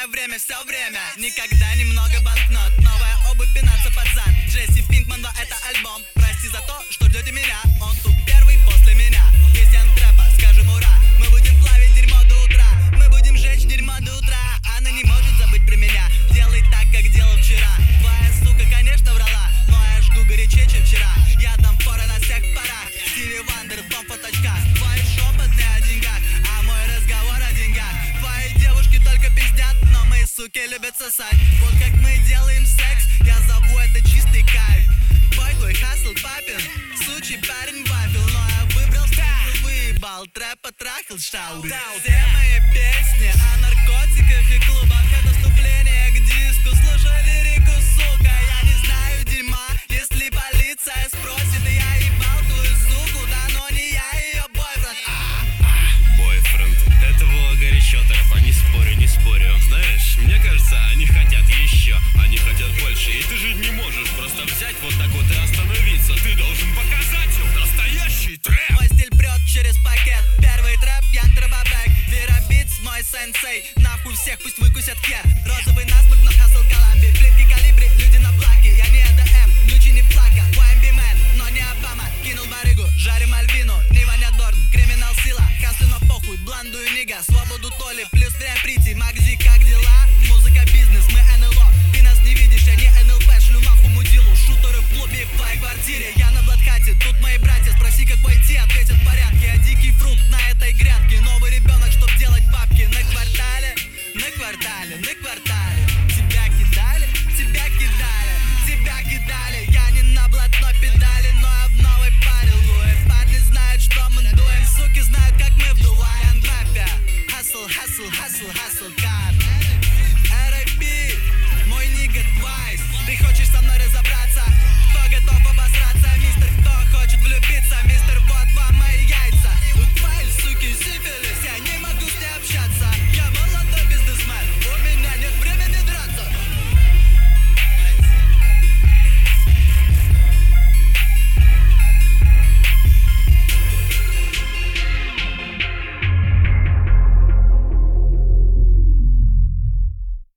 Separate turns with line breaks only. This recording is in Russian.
мое время, все время. Никогда немного банкнот, новая обувь пинаться под зад. Джесси Пинкман, но это альбом. Прости за то, что ждете меня. Он тут первый после меня. Если он трэпа, скажем ура. Мы будем плавить дерьмо до утра. Мы будем жечь дерьмо до утра. Она не может забыть про меня. Делай так, как делал вчера. Твоя сука, конечно, врала, но я жду горячее, чем вчера. Я дам форы на всех парах. Стиви Вандер в бомб-фоточках. Твой шепот не о деньгах, а мой разговор о деньгах. Твои девушки только пиздят, но мои суки любят сосать. Вот как мы делаем секс, я зову это чистый кайф. Бой твой хасл папин, сучий парень вафел. Но я выбрал стиль, выебал, трэп потрахал штауры. Все мои песни о наркотиках и клубах. Это вступление к диску, слушай лирику, сука. Я не знаю дерьма, если полиция спросит. И я ебал твою суку, да, но не я ее бойфренд.
Бойфренд. Это было горячо, трэпа, не спорю, не спорю. Знаешь, мне кажется, они хотят еще, они хотят больше. И ты же не можешь просто взять вот так вот и остановиться. Ты должен показать им настоящий трэп.
Мой стиль прет через пакет. Первый трэп, Янг Трэбабэк. Вера Битс, мой сенсей. Нахуй всех, пусть выкусят хер. Розовый насморк, но хасл Коламби. Клетки калибри, люди на блаке. Я не АДМ, Гуччи не флака. YMB Man, но не Обама. Кинул барыгу, жарим Альвину. Не Ваня Дорн, криминал сила. Хаслю на похуй, бландую нига. Свободу Толи, плюс время прийти. Магзи, как дела? Музыка, бизнес, мы НЛО. Ты нас не видишь, я не НЛП. Шлю нахуй мудилу. Шутеры в клубе в твоей квартире. Я на Бладхате, тут мои братья. Спроси, как войти, ответят